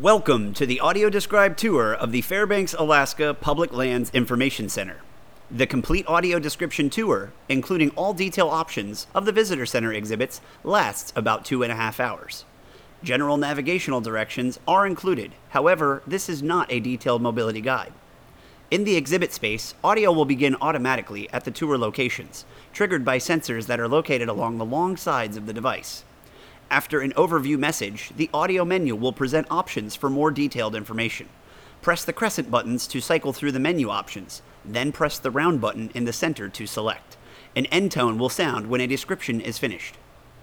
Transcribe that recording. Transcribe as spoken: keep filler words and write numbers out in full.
Welcome to the audio described tour of the Fairbanks, Alaska Public Lands Information Center. The complete audio description tour, including all detail options of the Visitor Center exhibits, lasts about two and a half hours. General navigational directions are included, however, this is not a detailed mobility guide. In the exhibit space, audio will begin automatically at the tour locations, triggered by sensors that are located along the long sides of the device. After an overview message, the audio menu will present options for more detailed information. Press the crescent buttons to cycle through the menu options, then press the round button in the center to select. An end tone will sound when a description is finished.